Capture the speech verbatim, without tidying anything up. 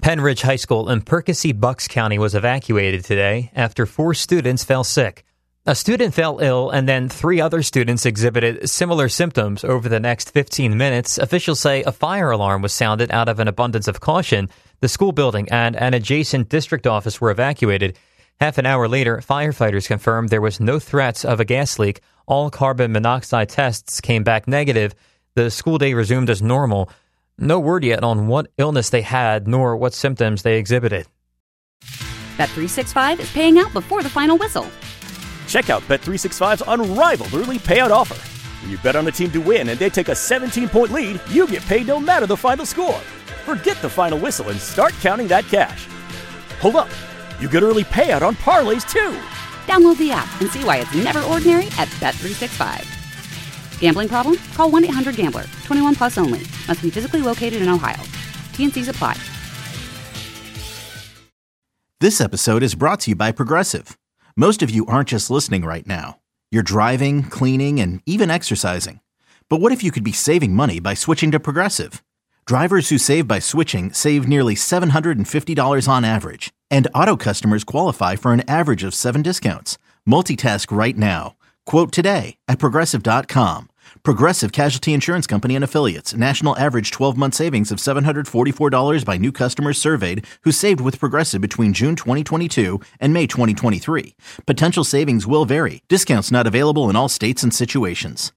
Penridge High School in Percy, Bucks County was evacuated today after four students fell sick. A student fell ill and then three other students exhibited similar symptoms over the next fifteen minutes. Officials say a fire alarm was sounded out of an abundance of caution. The school building and an adjacent district office were evacuated. Half an hour later, firefighters confirmed there was no threats of a gas leak. All carbon monoxide tests came back negative. The school day resumed as normal. No word yet on what illness they had nor what symptoms they exhibited. Bet three sixty-five is paying out before the final whistle. Check out Bet three sixty-five's unrivaled early payout offer. When you bet on a team to win and they take a seventeen-point lead, you get paid no matter the final score. Forget the final whistle and start counting that cash. Hold up. You get early payout on parlays, too. Download the app and see why it's never ordinary at Bet three sixty-five. Gambling problem? Call one eight hundred gambler. twenty-one plus only. Must be physically located in Ohio. T N Cs apply. This episode is brought to you by Progressive. Most of you aren't just listening right now. You're driving, cleaning, and even exercising. But what if you could be saving money by switching to Progressive? Drivers who save by switching save nearly seven hundred fifty dollars on average. And auto customers qualify for an average of seven discounts. Multitask right now. Quote today at Progressive dot com. Progressive Casualty Insurance Company and Affiliates. National average twelve-month savings of seven hundred forty-four dollars by new customers surveyed who saved with Progressive between June twenty twenty-two and May twenty twenty-three. Potential savings will vary. Discounts not available in all states and situations.